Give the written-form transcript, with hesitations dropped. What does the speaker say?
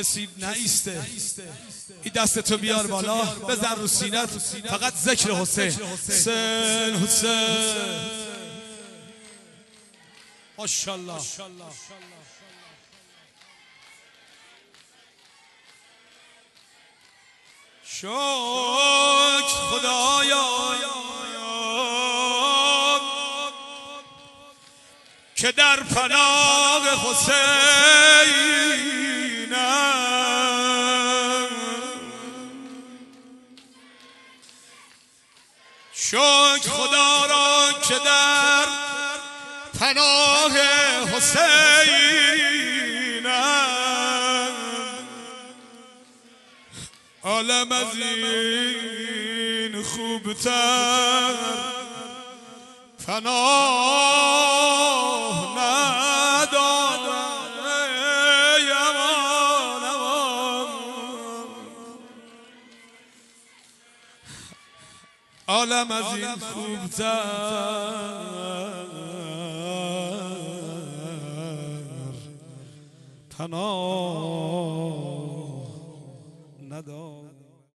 کسی نایسته. این دستتو بیار بالا بزن رو سینت، فقط ذکر حسین. حسین حسین ماشاءالله. شکر خدایا که در پناه حسینم، شکر خدا را که در پناه حسینم، عالم از این خوبتر پناه ندارم. عالم از این خوبتر پناه ندارم.